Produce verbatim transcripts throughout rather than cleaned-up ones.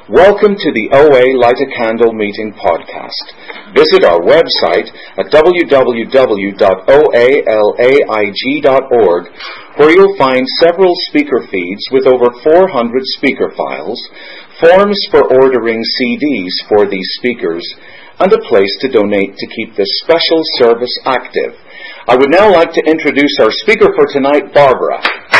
Welcome to the O A Light a Candle Meeting podcast. Visit our website at w w w dot o a laig dot org, where you'll find several speaker feeds with over four hundred speaker files, forms for ordering C Ds for these speakers, and a place to donate to keep this special service active. I would now like to introduce our speaker for tonight, Barbara.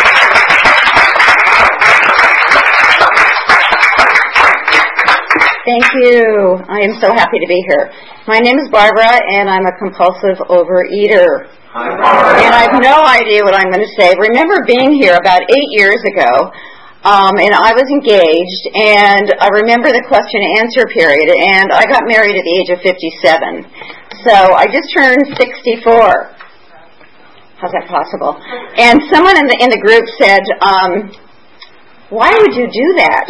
Thank you. I am so happy to be here. My name is Barbara, and I'm a compulsive overeater. Hi, Barbara. And I have no idea what I'm going to say. Remember being here about eight years ago, um, and I was engaged, and I remember the question and answer period, and I got married at the age of fifty-seven. So I just turned sixty-four. How's that possible? And someone in the in the group said, um, why would you do that?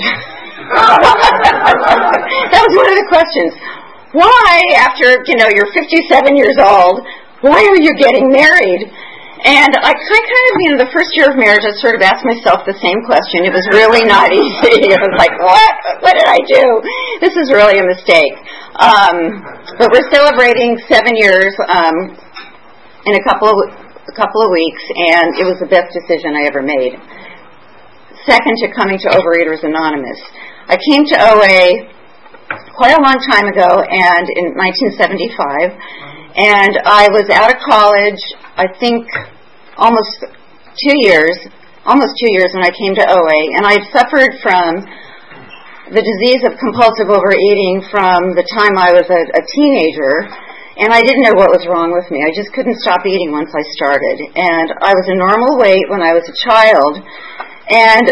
That was one of the questions. Why, after, you know, you're fifty-seven years old, why are you getting married? And I kind of, you know, the first year of marriage, I sort of asked myself the same question. It was really not easy. It was like, what? What did I do? This is really a mistake. Um, but we're celebrating seven years um, in a couple of, a couple of weeks, and it was the best decision I ever made. Second to coming to Overeaters Anonymous. I came to O A quite a long time ago, and in nineteen seventy-five, and I was out of college, I think almost two years, almost two years when I came to O A, and I had suffered from the disease of compulsive overeating from the time I was a, a teenager, and I didn't know what was wrong with me. I just couldn't stop eating once I started, and I was a normal weight when I was a child, and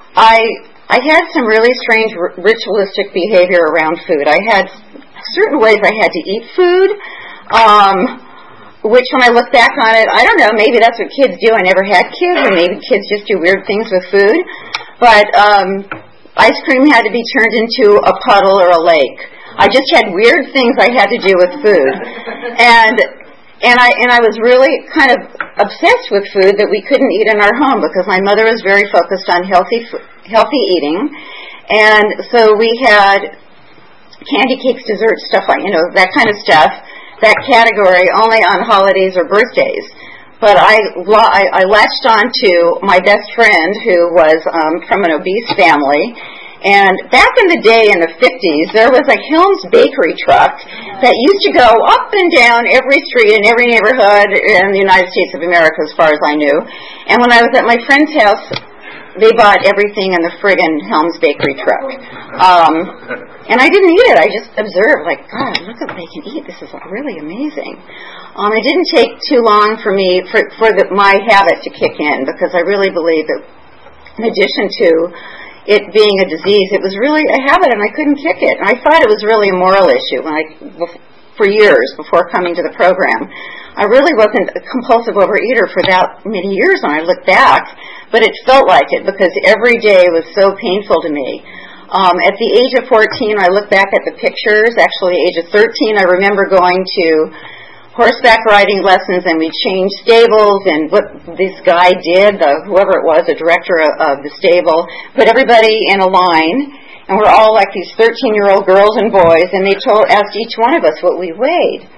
I I had some really strange r- ritualistic behavior around food. I had certain ways I had to eat food, um, which when I look back on it, I don't know, maybe that's what kids do. I never had kids, or maybe kids just do weird things with food. But um, ice cream had to be turned into a puddle or a lake. I just had weird things I had to do with food. And And I and I was really kind of obsessed with food that we couldn't eat in our home because my mother was very focused on healthy healthy eating, and so we had candy cakes, desserts, stuff like, you know, that kind of stuff. That category only on holidays or birthdays. But I I, I latched on to my best friend who was um, from an obese family. And back in the day, in the fifties, there was a Helms Bakery truck that used to go up and down every street in every neighborhood in the United States of America, as far as I knew. And when I was at my friend's house, they bought everything in the friggin' Helms Bakery truck. Um, and I didn't eat it. I just observed, like, God, look at what they can eat. This is really amazing. Um, it didn't take too long for me, for, for the, my habit to kick in, because I really believe that in addition to it being a disease, it was really a habit, and I couldn't kick it. And I thought it was really a moral issue when I, for years before coming to the program. I really wasn't a compulsive overeater for that many years when I look back, but it felt like it because every day was so painful to me. Um, at the age of fourteen, I look back at the pictures. Actually, age of thirteen, I remember going to horseback riding lessons, and we changed stables, and what this guy did, the, whoever it was, the director of, of the stable, put everybody in a line, and we're all like these thirteen-year-old girls and boys, and they told, asked each one of us what we weighed.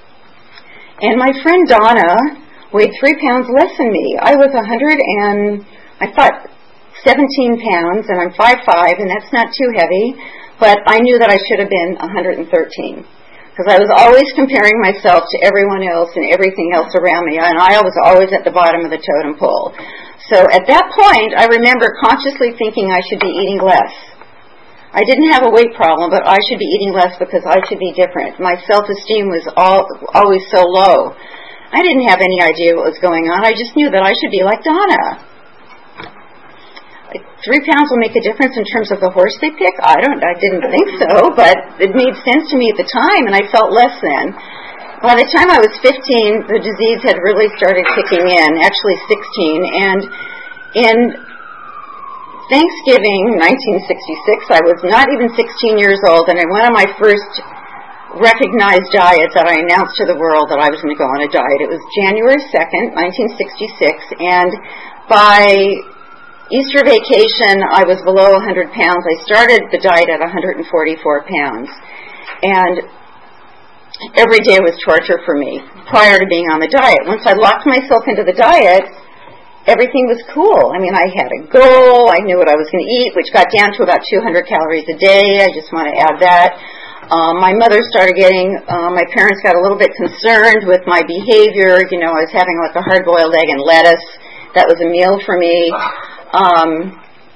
And my friend Donna weighed three pounds less than me. I was a hundred and, I thought, seventeen pounds, and I'm five five, and that's not too heavy, but I knew that I should have been one hundred thirteen. Because I was always comparing myself to everyone else and everything else around me, and I was always at the bottom of the totem pole. So at that point, I remember consciously thinking I should be eating less. I didn't have a weight problem, but I should be eating less because I should be different. My self-esteem was all, always so low. I didn't have any idea what was going on. I just knew that I should be like Donna. Three pounds will make a difference in terms of the horse they pick? I don't, I didn't think so, but it made sense to me at the time, and I felt less then. By the time I was fifteen, the disease had really started kicking in, actually sixteen, and in Thanksgiving nineteen sixty-six, I was not even sixteen years old, and in one of my first recognized diets that I announced to the world that I was going to go on a diet. It was January second, nineteen sixty-six, and by Easter vacation, I was below one hundred pounds. I started the diet at one hundred forty-four pounds. And every day was torture for me prior to being on the diet. Once I locked myself into the diet, everything was cool. I mean, I had a goal. I knew what I was going to eat, which got down to about two hundred calories a day. I just want to add that. Um, my mother started getting, uh, my parents got a little bit concerned with my behavior. You know, I was having like a hard-boiled egg and lettuce. That was a meal for me. Um,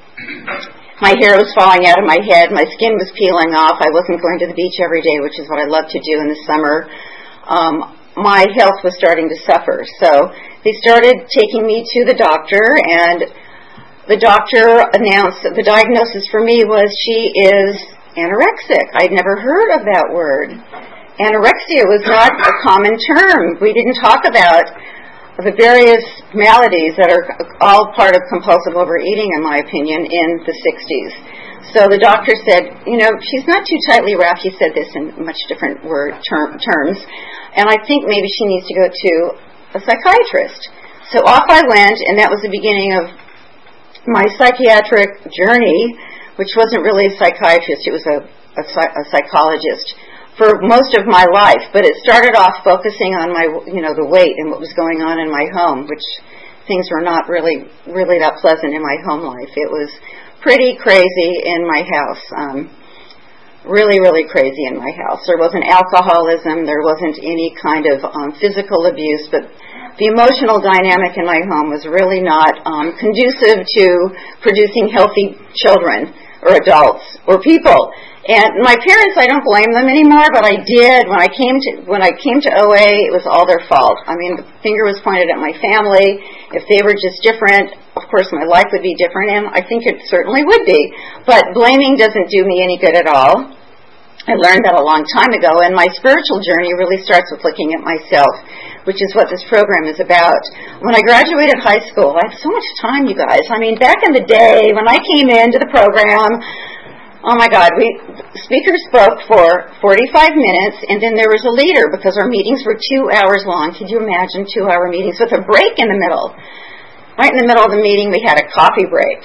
my hair was falling out of my head. My skin was peeling off. I wasn't going to the beach every day, which is what I love to do in the summer. Um, my health was starting to suffer. So they started taking me to the doctor, and the doctor announced that the diagnosis for me was she is anorexic. I'd never heard of that word. Anorexia was not a common term. We didn't talk about the various maladies that are all part of compulsive overeating, in my opinion, in the sixties. So the doctor said, you know, she's not too tightly wrapped. He said this in much different word term, terms. And I think maybe she needs to go to a psychiatrist. So off I went, and that was the beginning of my psychiatric journey, which wasn't really a psychiatrist. It was a, a, a psychologist for most of my life. But it started off focusing on my, you know, the weight and what was going on in my home, which things were not really, really that pleasant in my home life. It was pretty crazy in my house. Um, really, really crazy in my house. There wasn't alcoholism. There wasn't any kind of um, physical abuse, but the emotional dynamic in my home was really not um, conducive to producing healthy children or adults or people. And my parents, I don't blame them anymore, but I did. When I came to when I came to O A, it was all their fault. I mean, the finger was pointed at my family. If they were just different, of course my life would be different, and I think it certainly would be. But blaming doesn't do me any good at all. I learned that a long time ago, and my spiritual journey really starts with looking at myself, which is what this program is about. When I graduated high school, I had so much time, you guys. I mean, back in the day, when I came into the program, oh my God, we speakers spoke for forty-five minutes, and then there was a leader, because our meetings were two hours long. Could you imagine two-hour meetings with a break in the middle? Right in the middle of the meeting, we had a coffee break.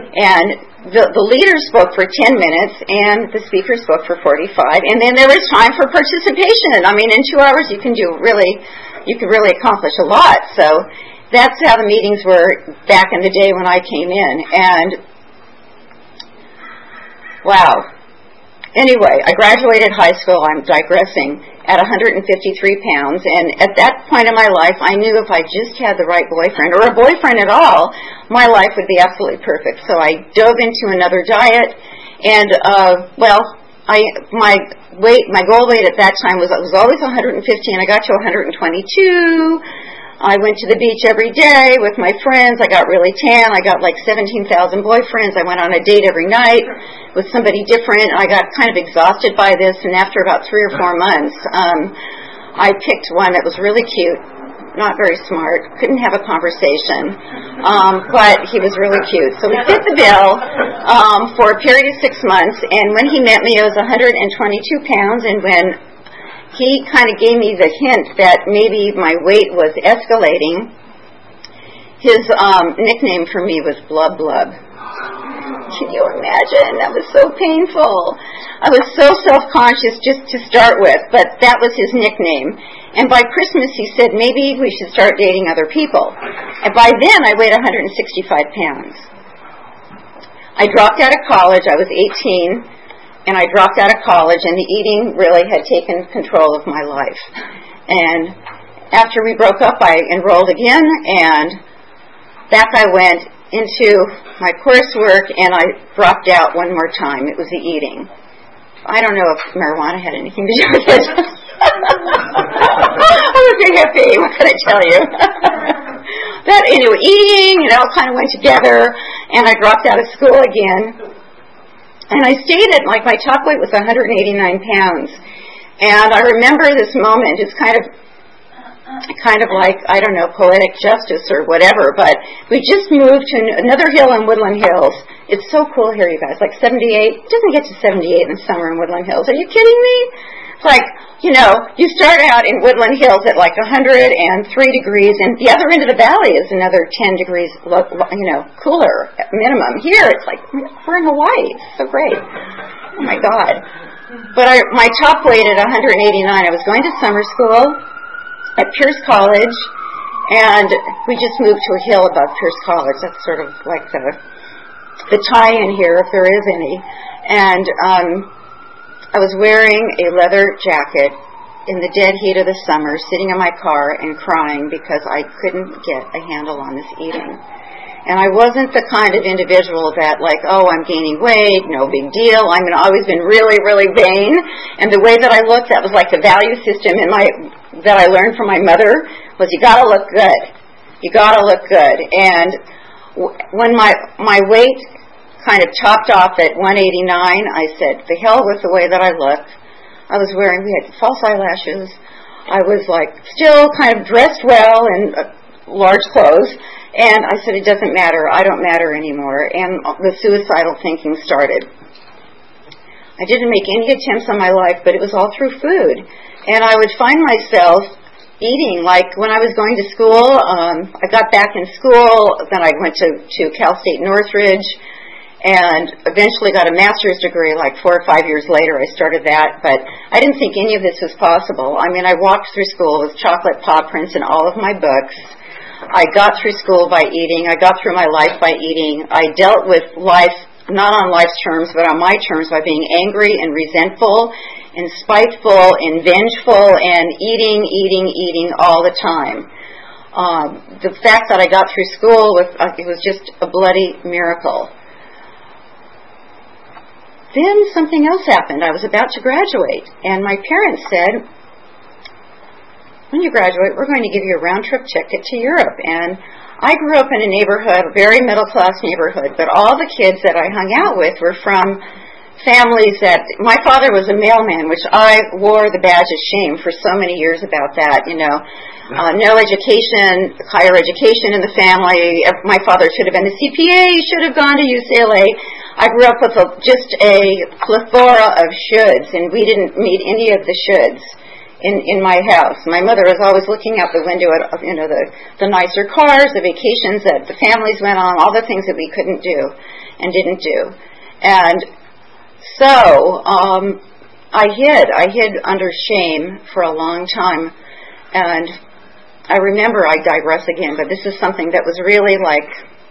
And the, the leader spoke for ten minutes, and the speaker spoke for forty-five, and then there was time for participation. I mean, in two hours, you can do really, you can really accomplish a lot. So that's how the meetings were back in the day when I came in. And wow. Anyway, I graduated high school, I'm digressing, at one hundred fifty-three pounds, and at that point in my life, I knew if I just had the right boyfriend, or a boyfriend at all, my life would be absolutely perfect. So I dove into another diet, and, uh, well, I, my weight, my goal weight at that time was, was always one hundred fifty, and I got to one hundred twenty-two. I went to the beach every day with my friends. I got really tan. I got like seventeen thousand boyfriends. I went on a date every night with somebody different. I got kind of exhausted by this, and after about three or four months, um, I picked one that was really cute, not very smart, couldn't have a conversation, um, but he was really cute. So we fit the bill um, for a period of six months, and when he met me, I was one hundred twenty-two pounds, and when he kind of gave me the hint that maybe my weight was escalating, his um, nickname for me was Blub Blub. Can you imagine? That was so painful. I was so self-conscious just to start with, but that was his nickname. And by Christmas, he said, maybe we should start dating other people. And by then, I weighed one hundred sixty-five pounds. I dropped out of college. I was eighteen. And I dropped out of college, and the eating really had taken control of my life. And after we broke up, I enrolled again, and back I went into my coursework, and I dropped out one more time. It was the eating. I don't know if marijuana had anything to do with it. I was a hippie, what can I tell you? But anyway, eating, it all kind of went together, and I dropped out of school again. And I stayed at, like, my top weight was one hundred eighty-nine pounds. And I remember this moment. It's kind of, kind of like, I don't know, poetic justice or whatever. But we just moved to another hill in Woodland Hills. It's so cool here, you guys. Like seventy-eight. It doesn't get to seventy-eight in the summer in Woodland Hills. Are you kidding me? It's like, you know, you start out in Woodland Hills at like one hundred three degrees, and the other end of the valley is another ten degrees, you know, cooler minimum. Here, it's like, we're in Hawaii. It's so great. Oh, my God. But I, my top weight at one hundred eighty-nine, I was going to summer school at Pierce College, and we just moved to a hill above Pierce College. That's sort of like the, the tie-in here, if there is any. And um, I was wearing a leather jacket in the dead heat of the summer, sitting in my car and crying because I couldn't get a handle on this eating. And I wasn't the kind of individual that, like, oh, I'm gaining weight, no big deal. I've always been really, really vain. And the way that I looked, that was like the value system in my that I learned from my mother, was you got to look good. You got to look good. And w- when my my weight kind of topped off at one eighty-nine, I said, the hell with the way that I look. I was wearing, we had false eyelashes. I was, like, still kind of dressed well in uh, large clothes. And I said, it doesn't matter. I don't matter anymore. And the suicidal thinking started. I didn't make any attempts on my life, but it was all through food. And I would find myself eating, like when I was going to school, um, I got back in school, then I went to, to Cal State Northridge, and eventually got a master's degree like four or five years later. I started that, but I didn't think any of this was possible. I mean, I walked through school with chocolate paw prints in all of my books. I got through school by eating. I got through my life by eating. I dealt with life, not on life's terms, but on my terms, by being angry and resentful and spiteful and vengeful and eating, eating, eating all the time. Um, the fact that I got through school, was, uh, it was just a bloody miracle. Then something else happened. I was about to graduate, and my parents said, when you graduate, we're going to give you a round-trip ticket to Europe. And I grew up in a neighborhood, a very middle-class neighborhood, but all the kids that I hung out with were from families that, my father was a mailman, which I wore the badge of shame for so many years about that, you know. Uh, no education, higher education in the family. My father should have been a C P A, should have gone to U C L A. I grew up with a, just a plethora of shoulds, and we didn't meet any of the shoulds in in my house. My mother was always looking out the window at, you know, the, the nicer cars, the vacations that the families went on, all the things that we couldn't do and didn't do. And so um, I hid. I hid under shame for a long time. And I remember, I digress again, but this is something that was really like,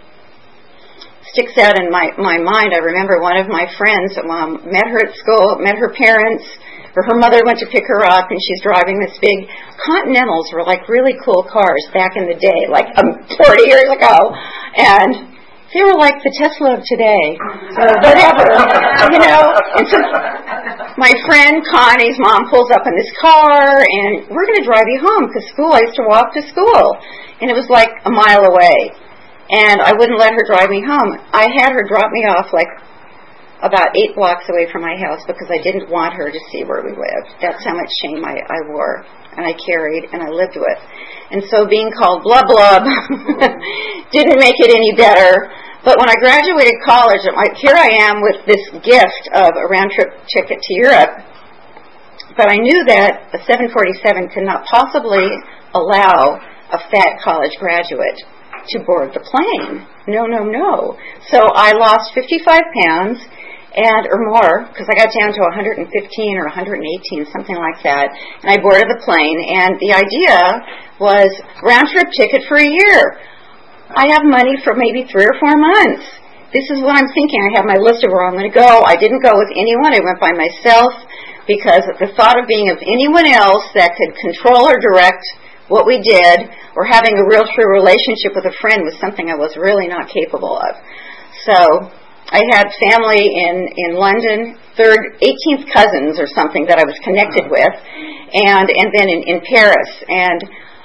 sticks out in my, my mind. I remember one of my friends um, met her at school, met her parents, or her mother went to pick her up, and she's driving this big, Continentals were like really cool cars back in the day, like um, forty years ago, and they were like the Tesla of today, or whatever, you know. And so my friend Connie's mom pulls up in this car, and we're going to drive you home, because school, I used to walk to school, and it was like a mile away, and I wouldn't let her drive me home. I had her drop me off like about eight blocks away from my house because I didn't want her to see where we lived. That's how much shame I, I wore, and I carried, and I lived with. And so being called blub blub didn't make it any better. But when I graduated college, like, here I am with this gift of a round-trip ticket to Europe. But I knew that a seven forty-seven could not possibly allow a fat college graduate to board the plane. No, no, no. So I lost fifty-five pounds. And or more, because I got down to one hundred fifteen or one hundred eighteen, something like that, and I boarded the plane, and the idea was round-trip ticket for a year. I have money for maybe three or four months. This is what I'm thinking. I have my list of where I'm going to go. I didn't go with anyone. I went by myself, because the thought of being with anyone else that could control or direct what we did, or having a real true relationship with a friend, was something I was really not capable of. So I had family in, in London, third, eighteenth cousins or something that I was connected with, and, and then in, in Paris. And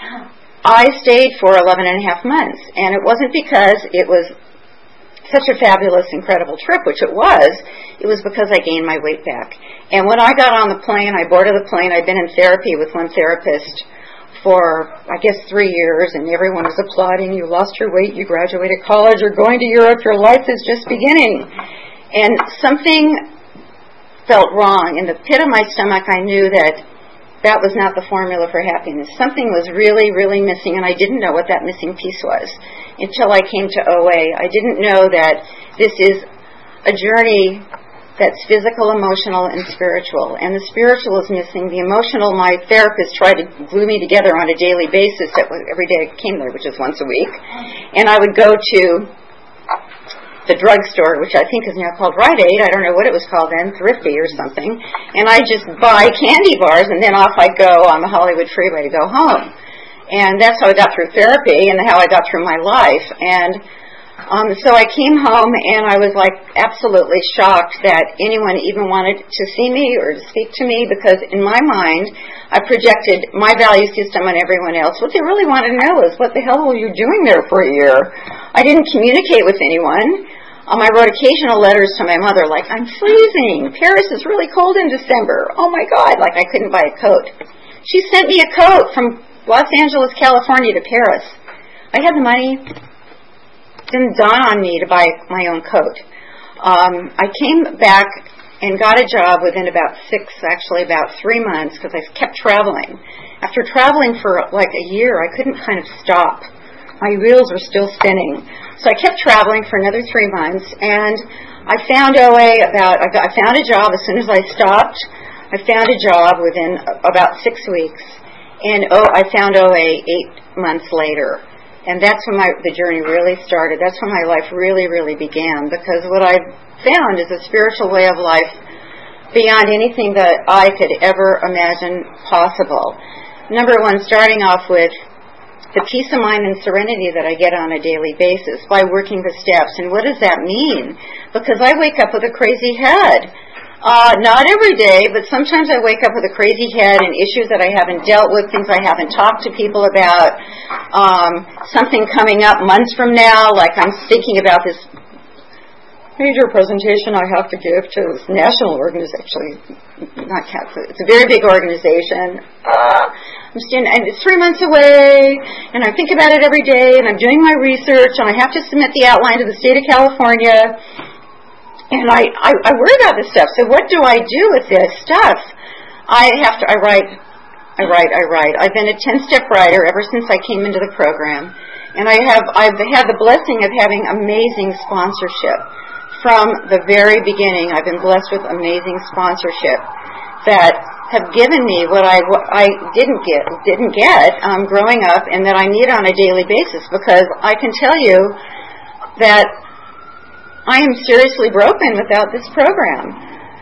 I stayed for eleven and a half months. And it wasn't because it was such a fabulous, incredible trip, which it was. It was because I gained my weight back. And when I got on the plane, I boarded the plane. I'd been in therapy with one therapist for, I guess, three years, and everyone was applauding. You lost your weight, you graduated college, you're going to Europe, your life is just beginning. And something felt wrong. In the pit of my stomach, I knew that that was not the formula for happiness. Something was really, really missing, and I didn't know what that missing piece was until I came to O A. I didn't know that this is a journey that's physical, emotional, and spiritual. And the spiritual is missing. The emotional, my therapist tried to glue me together on a daily basis every day I came there, which is once a week. And I would go to the drugstore, which I think is now called Rite Aid. I don't know what it was called then, Thrifty or something. And I just buy candy bars, and then off I go on the Hollywood freeway to go home. And that's how I got through therapy and how I got through my life. And um, so I came home, and I was like absolutely shocked that anyone even wanted to see me or to speak to me, because in my mind, I projected my value system on everyone else. What they really wanted to know is, what the hell were you doing there for a year? I didn't communicate with anyone. Um, I wrote occasional letters to my mother, like, I'm freezing. Paris is really cold in December. Oh, my God, like I couldn't buy a coat. She sent me a coat from Los Angeles, California to Paris. I had the money. It didn't dawn on me to buy my own coat. Um, I came back and got a job within about six, actually about three months, because I kept traveling. After traveling for like a year, I couldn't kind of stop. My wheels were still spinning. So I kept traveling for another three months, and I found O A about, I, got, I found a job as soon as I stopped. I found a job within about six weeks, and oh, I found O A eight months later. And that's when my, the journey really started. That's when my life really, really began, because what I found is a spiritual way of life beyond anything that I could ever imagine possible. Number one, starting off with the peace of mind and serenity that I get on a daily basis by working the steps. And what does that mean? Because I wake up with a crazy head. Uh, not every day, but sometimes I wake up with a crazy head and issues that I haven't dealt with, things I haven't talked to people about, um, something coming up months from now, like I'm thinking about this major presentation I have to give to this national organization, actually, not Catholic, it's a very big organization. Uh, I'm standing, and it's three months away, and I think about it every day, and I'm doing my research, and I have to submit the outline to the state of California, and I, I, I worry about this stuff. So what do I do with this stuff? I have to, I write, I write, I write. I've been a ten-step writer ever since I came into the program, and I have, I've had the blessing of having amazing sponsorship. From the very beginning, I've been blessed with amazing sponsorship that have given me what I, what I didn't get, didn't get um, growing up, and that I need on a daily basis, because I can tell you that I am seriously broken without this program.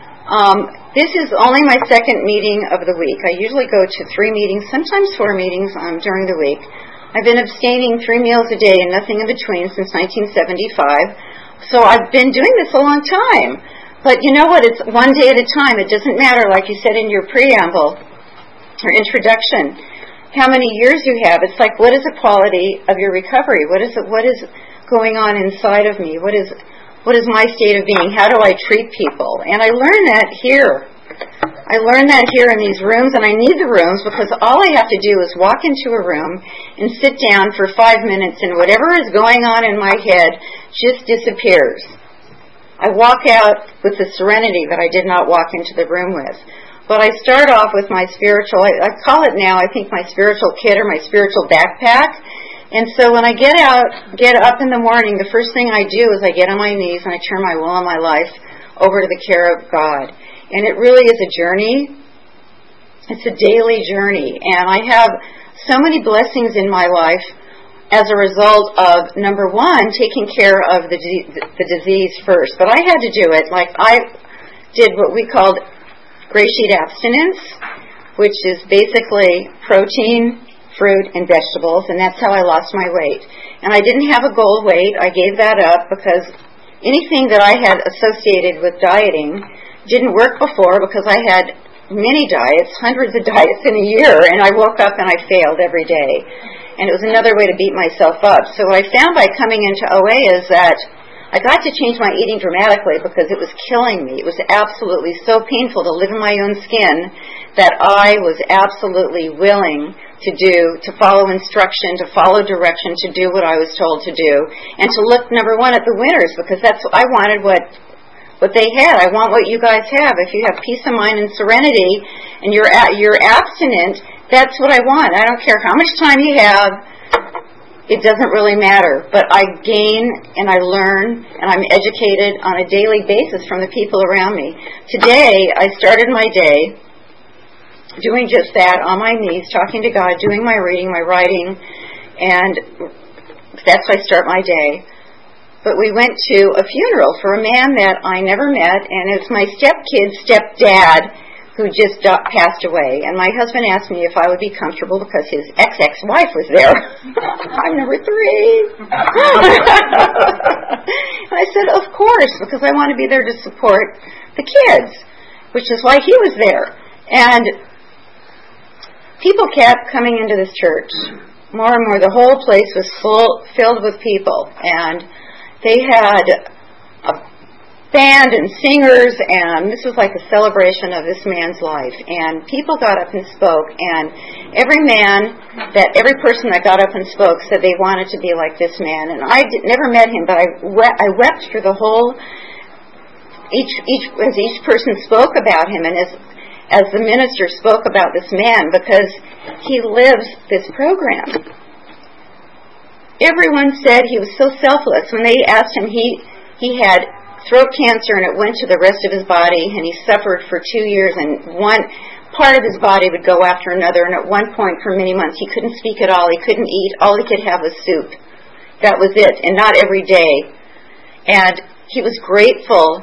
Um, this is only my second meeting of the week. I usually go to three meetings, sometimes four meetings um, during the week. I've been abstaining three meals a day and nothing in between since nineteen seventy-five. So I've been doing this a long time. But you know what? It's one day at a time. It doesn't matter, like you said in your preamble or introduction, how many years you have. It's like, what is the quality of your recovery? What is it, what is going on inside of me? What is what is my state of being? How do I treat people? And I learned that here. I learned that here in these rooms, and I need the rooms, because all I have to do is walk into a room and sit down for five minutes, and whatever is going on in my head just disappears. I walk out with the serenity that I did not walk into the room with. But I start off with my spiritual, I, I call it now, I think, my spiritual kit or my spiritual backpack. And so when I get out, get up in the morning, the first thing I do is I get on my knees and I turn my will and my life over to the care of God. And it really is a journey. It's a daily journey. And I have so many blessings in my life as a result of, number one, taking care of the, the disease first. But I had to do it. Like, I did what we called gray sheet abstinence, which is basically protein, fruit, and vegetables, and that's how I lost my weight. And I didn't have a goal weight. I gave that up because anything that I had associated with dieting didn't work before, because I had many diets, hundreds of diets in a year, and I woke up and I failed every day. And it was another way to beat myself up. So what I found by coming into O A is that I got to change my eating dramatically, because it was killing me. It was absolutely so painful to live in my own skin that I was absolutely willing to do, to follow instruction, to follow direction, to do what I was told to do, and to look, number one, at the winners, because that's I wanted what what they had. I want what you guys have. If you have peace of mind and serenity and you're a, you're abstinent, that's what I want. I don't care how much time you have. It doesn't really matter. But I gain and I learn and I'm educated on a daily basis from the people around me. Today, I started my day doing just that, on my knees, talking to God, doing my reading, my writing, and that's how I start my day. But we went to a funeral for a man that I never met, and it's my stepkid's stepdad who just passed away. And my husband asked me if I would be comfortable because his ex-ex-wife was there. I'm number three. And I said, of course, because I want to be there to support the kids, which is why he was there. And people kept coming into this church. More and more, the whole place was full, filled with people. And they had a band and singers, and this was like a celebration of this man's life. And people got up and spoke, and every man, that every person that got up and spoke said they wanted to be like this man. And I did, never met him, but I, we- I wept through the whole, each, each, as each person spoke about him, and as, as the minister spoke about this man, because he lives this program. Everyone said he was so selfless. When they asked him, he he had throat cancer and it went to the rest of his body, and he suffered for two years, and one part of his body would go after another, and at one point for many months he couldn't speak at all, he couldn't eat, all he could have was soup. That was it, and not every day. And he was grateful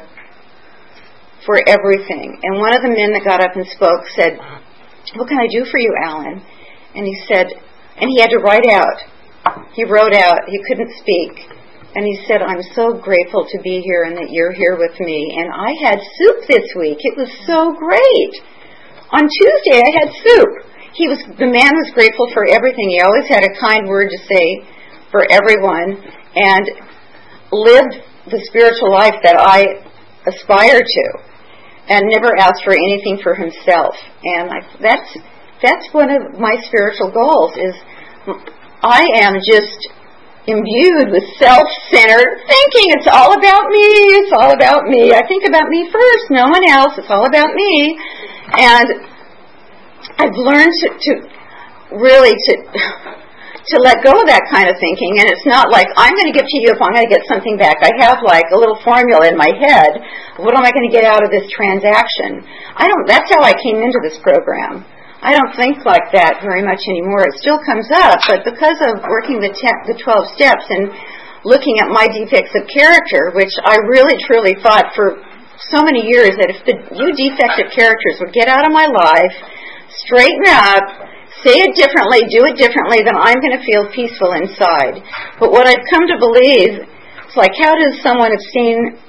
for everything. And one of the men that got up and spoke said, "What can I do for you, Alan?" And he said, and he had to write out. He wrote out, he couldn't speak, and he said, "I'm so grateful to be here and that you're here with me. And I had soup this week. It was so great. On Tuesday I had soup." He was, the man was grateful for everything. He always had a kind word to say for everyone, and lived the spiritual life that I aspire to, and never asked for anything for himself. And I, that's that's one of my spiritual goals, is I am just imbued with self-centered thinking. It's all about me. It's all about me. I think about me first, no one else. It's all about me. And I've learned to, to really to to let go of that kind of thinking. And it's not like, I'm going to give to you if I'm going to get something back. I have like a little formula in my head. What am I going to get out of this transaction? I don't. That's how I came into this program. I don't think like that very much anymore. It still comes up, but because of working the te- the twelve steps and looking at my defects of character, which I really truly thought for so many years that if the you defective characters would get out of my life, straighten up, say it differently, do it differently, then I'm going to feel peaceful inside. But what I've come to believe, it's like, how does someone abstain?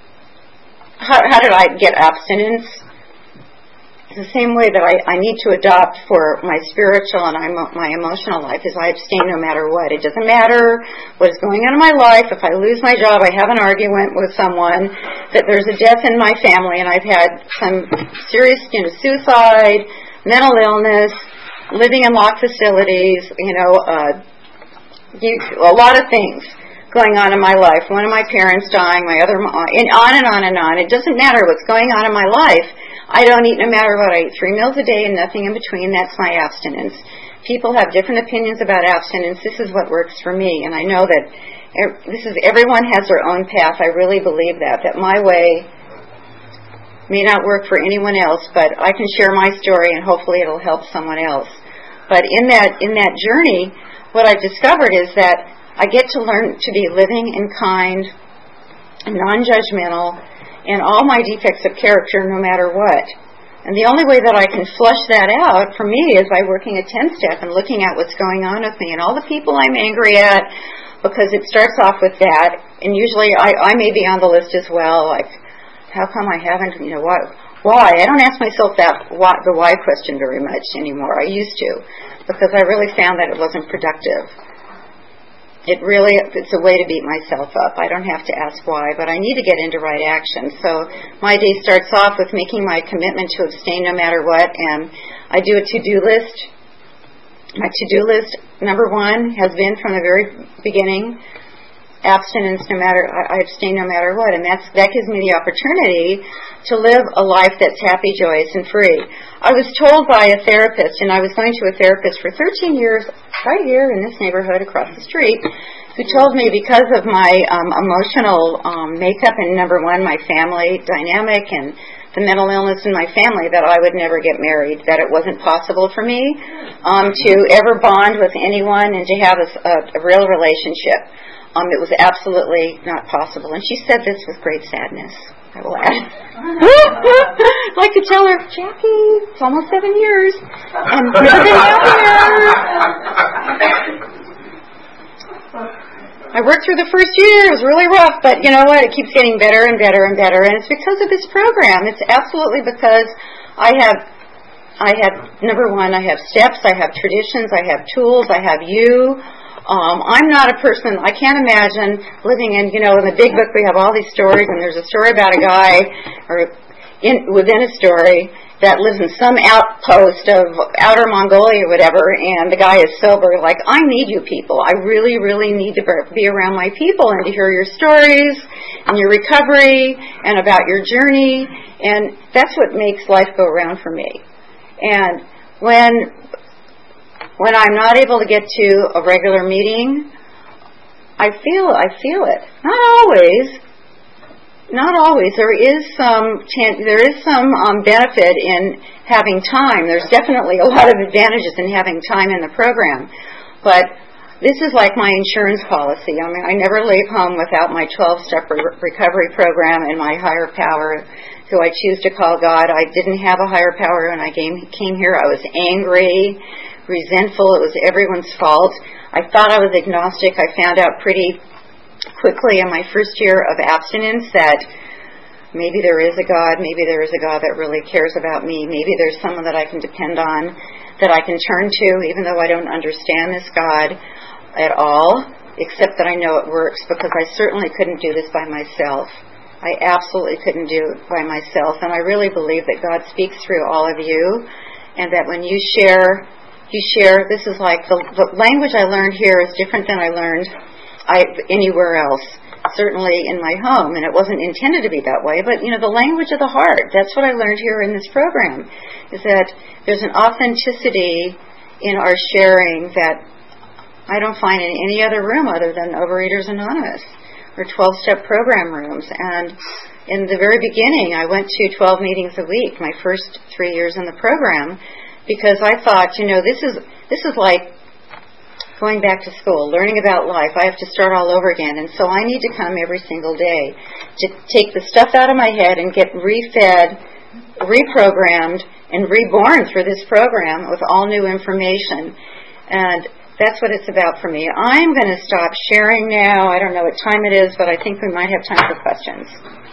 How, how did I get abstinence? It's the same way that I, I need to adopt for my spiritual and I, my emotional life, is I abstain no matter what. It doesn't matter what is going on in my life. If I lose my job, I have an argument with someone, that there's a death in my family, and I've had some serious, you know, suicide, mental illness, living in locked facilities, you know, uh, you, a lot of things going on in my life. One of my parents dying, my other, and on and on and on. It doesn't matter what's going on in my life. I don't eat no matter what. I eat three meals a day and nothing in between. That's my abstinence. People have different opinions about abstinence. This is what works for me. And I know that this is, everyone has their own path. I really believe that. That my way may not work for anyone else, but I can share my story and hopefully it'll help someone else. But in that, in that journey, what I've discovered is that I get to learn to be living and kind and non-judgmental in all my defects of character, no matter what. And the only way that I can flush that out for me is by working a ten-step and looking at what's going on with me and all the people I'm angry at, because it starts off with that. And usually I, I may be on the list as well, like, how come I haven't, you know, why? Why? I don't ask myself that why, the why question very much anymore. I used to, because I really found that it wasn't productive. It really, it's a way to beat myself up. I don't have to ask why, but I need to get into right action. So my day starts off with making my commitment to abstain no matter what, and I do a to-do list. My to-do list, number one, has been from the very beginning, abstinence no matter, I, I abstain no matter what, and that's, that gives me the opportunity to live a life that's happy, joyous, and free. I was told by a therapist, and I was going to a therapist for thirteen years, right here in this neighborhood across the street, who told me because of my um, emotional um, makeup and, number one, my family dynamic and the mental illness in my family, that I would never get married, that it wasn't possible for me um, to ever bond with anyone and to have a, a, a real relationship. Um, it was absolutely not possible. And she said this with great sadness, I will add. I'd like to tell her, Jackie, it's almost seven years, and never been happier. I worked through the first year. It was really rough, but you know what? It keeps getting better and better and better, and it's because of this program. It's absolutely because I have, I have, number one, I have steps, I have traditions, I have tools, I have you. Um, I'm not a person, I can't imagine living in, you know, in the big book we have all these stories, and there's a story about a guy, or in, within a story, that lives in some outpost of outer Mongolia or whatever, and the guy is sober. Like, I need you people. I really, really need to be around my people and to hear your stories and your recovery and about your journey, and that's what makes life go around for me. And when when I'm not able to get to a regular meeting, I feel I feel it. Not always. Not always. There is some there is some um, benefit in having time. There's definitely a lot of advantages in having time in the program. But this is like my insurance policy. I mean, I never leave home without my twelve-step re- recovery program and my higher power, who I choose to call God. I didn't have a higher power when I came, came here. I was angry, resentful. It was everyone's fault. I thought I was agnostic. I found out pretty quickly in my first year of abstinence that maybe there is a God, maybe there is a God that really cares about me, maybe there's someone that I can depend on, that I can turn to, even though I don't understand this God at all, except that I know it works, because I certainly couldn't do this by myself. I absolutely couldn't do it by myself, and I really believe that God speaks through all of you, and that when you share, you share, this is like, the, the language I learned here is different than I learned I, anywhere else, certainly in my home, and it wasn't intended to be that way, but, you know, the language of the heart, that's what I learned here in this program, is that there's an authenticity in our sharing that I don't find in any other room other than Overeaters Anonymous or twelve-step program rooms. And in the very beginning, I went to twelve meetings a week, my first three years in the program, because I thought, you know, this is this is like going back to school, learning about life. I have to start all over again. And so I need to come every single day to take the stuff out of my head and get refed, reprogrammed, and reborn through this program with all new information. And that's what it's about for me. I'm going to stop sharing now. I don't know what time it is, but I think we might have time for questions.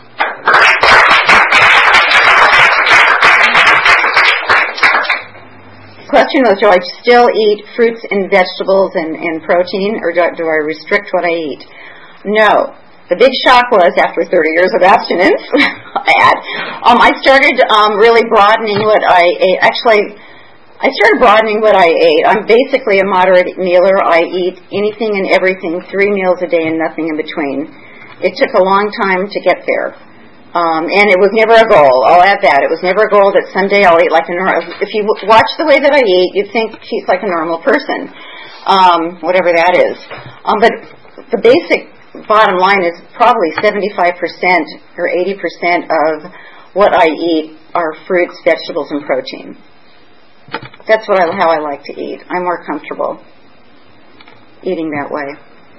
The question was, do I still eat fruits and vegetables and, and protein, or do I, do I restrict what I eat? No. The big shock was, after thirty years of abstinence, I had, um, I started um, really broadening what I ate. Actually, I started broadening what I ate. I'm basically a moderate mealer. I eat anything and everything, three meals a day and nothing in between. It took a long time to get there. Um, and it was never a goal. I'll add that. It was never a goal that someday I'll eat like a normal. If you watch the way that I eat, you'd think she's like a normal person, um, whatever that is. Um, but the basic bottom line is probably seventy-five percent or eighty percent of what I eat are fruits, vegetables, and protein. That's what I, how I like to eat. I'm more comfortable eating that way.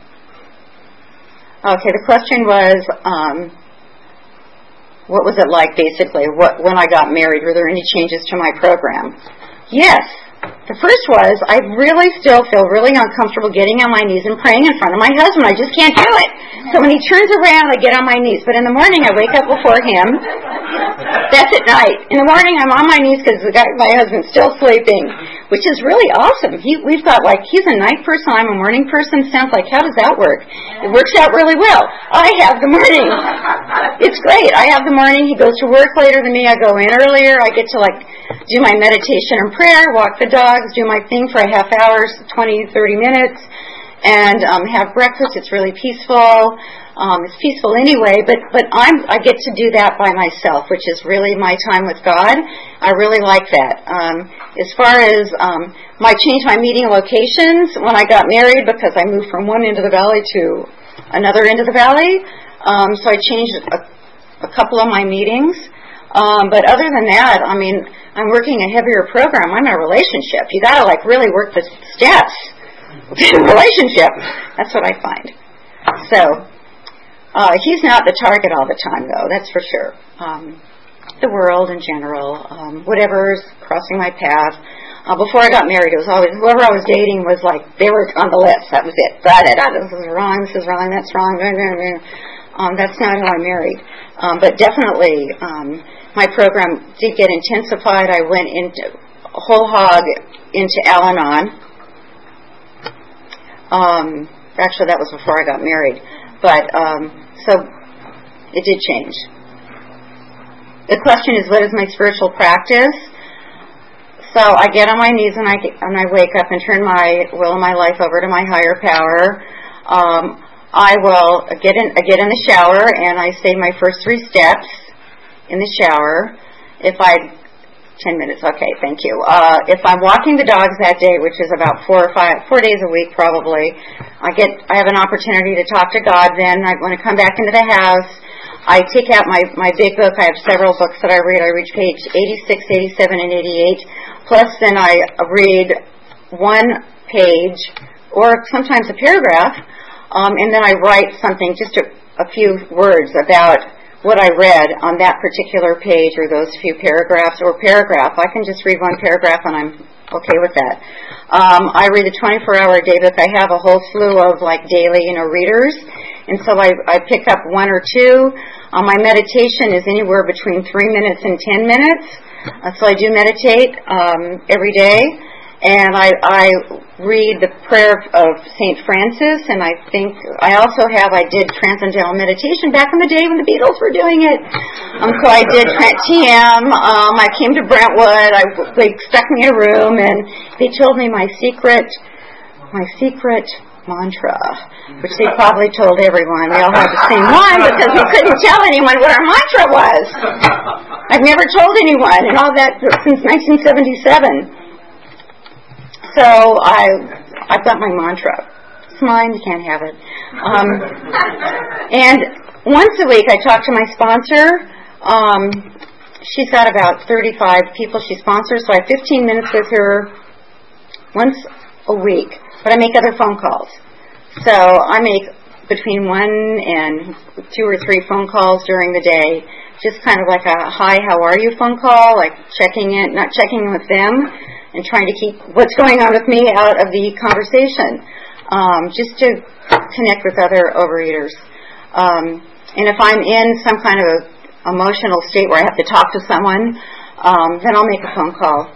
Okay, the question was, um, what was it like, basically, what, when I got married? Were there any changes to my program? Yes. The first was, I really still feel really uncomfortable getting on my knees and praying in front of my husband. I just can't do it. So when he turns around, I get on my knees. But in the morning, I wake up before him. That's at night. In the morning, I'm on my knees because the guy, my husband's still sleeping, which is really awesome. He, we've got like, he's a night person, I'm a morning person. Sounds like, how does that work? It works out really well. I have the morning. It's great. I have the morning. He goes to work later than me. I go in earlier. I get to like do my meditation and prayer, walk the dogs, do my thing for a half hour, twenty, thirty minutes. and um, have breakfast. It's really peaceful. Um, it's peaceful anyway, but but I'm I get to do that by myself, which is really my time with God. I really like that. Um, as far as um, my change my meeting locations when I got married, because I moved from one end of the valley to another end of the valley, um, so I changed a, a couple of my meetings. Um, but other than that, I mean, I'm working a heavier program. I'm in a relationship. You got to like really work the steps in a relationship. That's what I find. So. Uh, he's not the target all the time, though, that's for sure. Um, the world in general, um, whatever's crossing my path. Uh, before I got married, it was always, whoever I was dating was like, they were on the list. That was it. Got it. This is wrong, this is wrong, that's wrong. Um, that's not who I married. Um, but definitely, um, my program did get intensified. I went into whole hog into Al-Anon. Um, actually, that was before I got married. But, um, so, it did change. The question is, what is my spiritual practice? So, I get on my knees and I, and I wake up and turn my will and my life over to my higher power. Um, I will get in, I get in the shower and I say my first three steps in the shower. If I... Ten minutes, okay, thank you. Uh, if I'm walking the dogs that day, which is about four or five, four days a week probably, I get, I have an opportunity to talk to God then. I want to come back into the house. I take out my, my big book. I have several books that I read. I read page eighty-six, eighty-seven, and eighty-eight. Plus then I read one page or sometimes a paragraph, um, and then I write something, just a, a few words about what I read on that particular page or those few paragraphs or paragraph. I can just read one paragraph and I'm okay with that. Um, I read the twenty-four hour day book. I have a whole slew of like daily, you know, readers. And so I, I pick up one or two. Um, my meditation is anywhere between three minutes and ten minutes. Uh, so I do meditate um, every day. And I, I read the prayer of Saint Francis, and I think I also have, I did Transcendental Meditation back in the day when the Beatles were doing it. Um, so I did T M. Um, I came to Brentwood. I, they stuck me in a room, and they told me my secret, my secret mantra, which they probably told everyone. They all had the same one because we couldn't tell anyone what our mantra was. I've never told anyone, and all that since nineteen seventy-seven. So I, I've got my mantra. It's mine, you can't have it. Um, and once a week I talk to my sponsor. Um, she's got about thirty-five people she sponsors, so I have fifteen minutes with her once a week. But I make other phone calls. So I make between one and two or three phone calls during the day. Just kind of like a hi, how are you phone call, like checking in, not checking in with them, and trying to keep what's going on with me out of the conversation, um, just to connect with other overeaters. Um, and if I'm in some kind of a emotional state where I have to talk to someone, um, then I'll make a phone call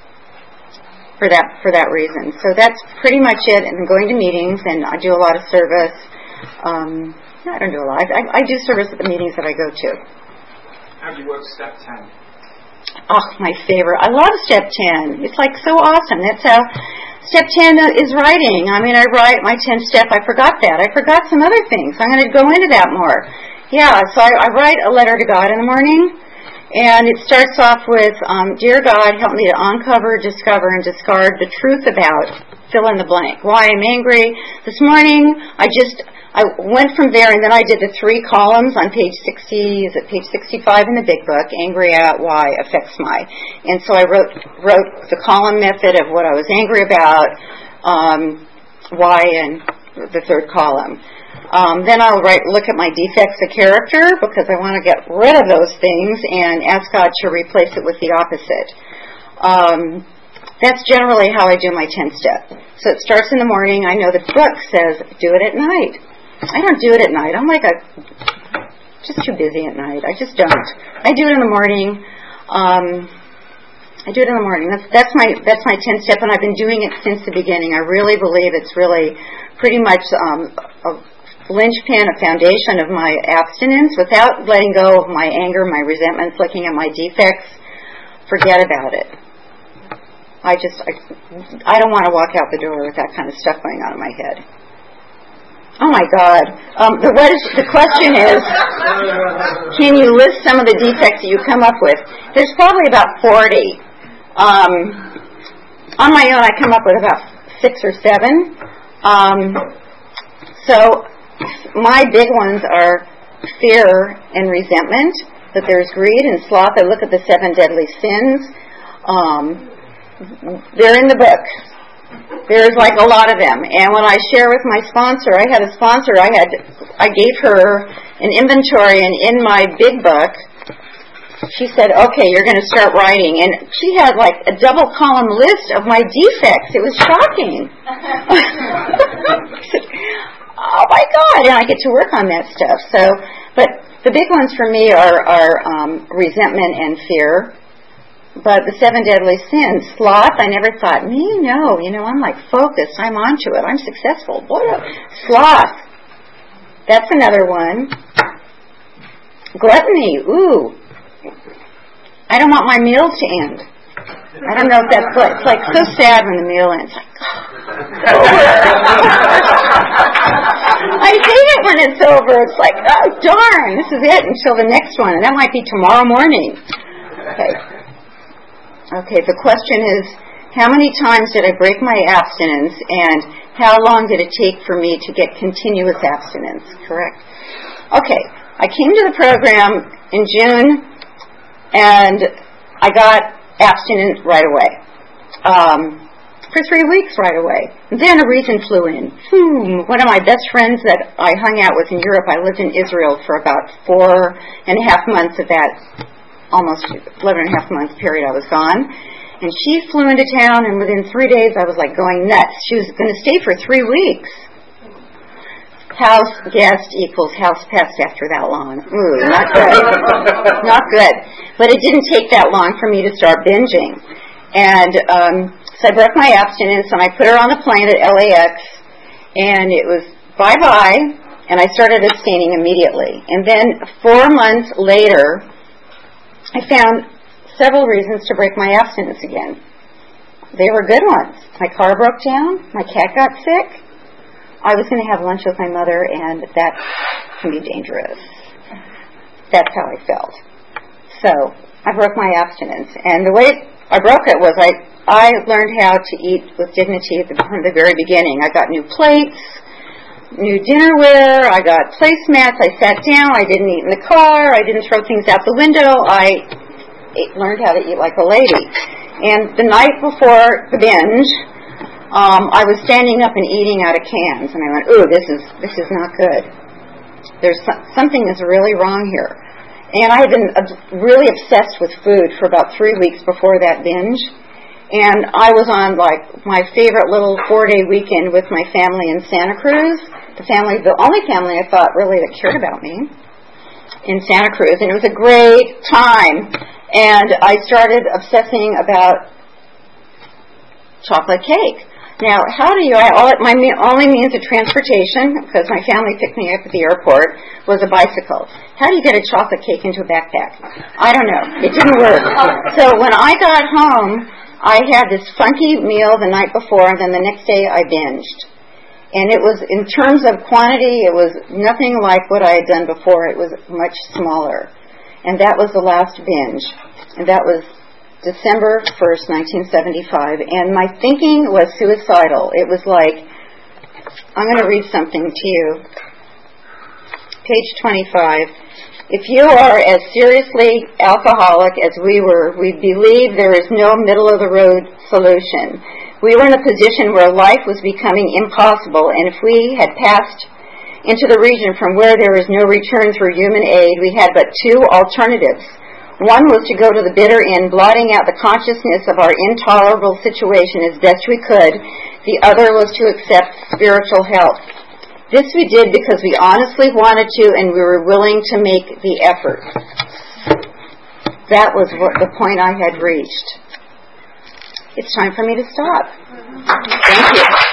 for that for that reason. So that's pretty much it. And I'm going to meetings, and I do a lot of service. Um, I don't do a lot. I, I do service at the meetings that I go to. How do you work step ten? Oh, my favorite. I love step ten. It's like so awesome. That's how step ten is writing. I mean, I write my tenth step. I forgot that. I forgot some other things. I'm going to go into that more. Yeah, so I, I write a letter to God in the morning, and it starts off with, um, Dear God, help me to uncover, discover, and discard the truth about fill in the blank. Why I'm angry. This morning, I just... I went from there, and then I did the three columns on page sixty, is it page sixty-five in the big book, Angry at Why Affects My. And so I wrote wrote the column method of what I was angry about, um, why, and the third column. Um, then I'll write, look at my defects of character, because I want to get rid of those things, and ask God to replace it with the opposite. Um, that's generally how I do my tenth step. So it starts in the morning. I know the book says, do it at night. I don't do it at night. I'm like a, just too busy at night. I just don't. I do it in the morning. Um, I do it in the morning. That's that's my that's my tenth step, and I've been doing it since the beginning. I really believe it's really pretty much um, a linchpin, a foundation of my abstinence. Without letting go of my anger, my resentments, looking at my defects, forget about it. I just I, I don't want to walk out the door with that kind of stuff going on in my head. Oh my God. Um, the, what is, the question is, can you list some of the defects that you come up with? There's probably about forty. Um, on my own, I come up with about six or seven. Um, so my big ones are fear and resentment, that there's greed and sloth. I look at the seven deadly sins. Um, they're in the book. There's like a lot of them. And when I share with my sponsor, I had a sponsor, I had, I gave her an inventory, and in my big book, she said, okay, you're going to start writing. And she had like a double column list of my defects. It was shocking. I said, oh my God, and I get to work on that stuff. So, but the big ones for me are, are um, resentment and fear. But the seven deadly sins, sloth, I never thought, me, no, you know, I'm like focused, I'm onto it, I'm successful. What a sloth. That's another one. Gluttony, ooh. I don't want my meals to end. I don't know if that's what, it's like so sad when the meal ends. Like, oh. I hate it when it's over. It's like, oh darn, this is it until the next one, and that might be tomorrow morning. Okay. Okay, the question is, how many times did I break my abstinence, and how long did it take for me to get continuous abstinence? Correct? Okay, I came to the program in June, and I got abstinent right away. Um, for three weeks right away. Then a reason flew in. Hmm, one of my best friends that I hung out with in Europe, I lived in Israel for about four and a half months of that almost eleven and a half month period I was gone. And she flew into town, and within three days I was like going nuts. She was going to stay for three weeks. House guest equals house pest after that long. Ooh, not good. Not good. But it didn't take that long for me to start binging. And um, so I broke my abstinence, and I put her on the plane at L A X, and it was bye-bye, and I started abstaining immediately. And then four months later, I found several reasons to break my abstinence again. They were good ones. My car broke down. My cat got sick. I was going to have lunch with my mother, and that can be dangerous. That's how I felt. So I broke my abstinence. And the way I broke it was I, I learned how to eat with dignity at the, from the very beginning. I got new plates, new dinnerware, I got placemats, I sat down, I didn't eat in the car, I didn't throw things out the window, I ate, learned how to eat like a lady. And the night before the binge, um, I was standing up and eating out of cans, and I went, ooh, this is this is not good. There's some, something is really wrong here. And I had been really obsessed with food for about three weeks before that binge. And I was on, like, my favorite little four-day weekend with my family in Santa Cruz. The family, the only family I thought really that cared about me in Santa Cruz. And it was a great time. And I started obsessing about chocolate cake. Now, how do you, I, all, my only means of transportation, because my family picked me up at the airport, was a bicycle. How do you get a chocolate cake into a backpack? I don't know. It didn't work. So when I got home, I had this funky meal the night before, and then the next day I binged. And it was, in terms of quantity, it was nothing like what I had done before. It was much smaller. And that was the last binge. And that was December first, nineteen seventy-five. And my thinking was suicidal. It was like, I'm going to read something to you. Page twenty-five. If you are as seriously alcoholic as we were, we believe there is no middle-of-the-road solution. We were in a position where life was becoming impossible, and if we had passed into the region from where there is no return through human aid, we had but two alternatives. One was to go to the bitter end, blotting out the consciousness of our intolerable situation as best we could. The other was to accept spiritual help. This we did because we honestly wanted to, and we were willing to make the effort. That was what the point I had reached. It's time for me to stop. Thank you.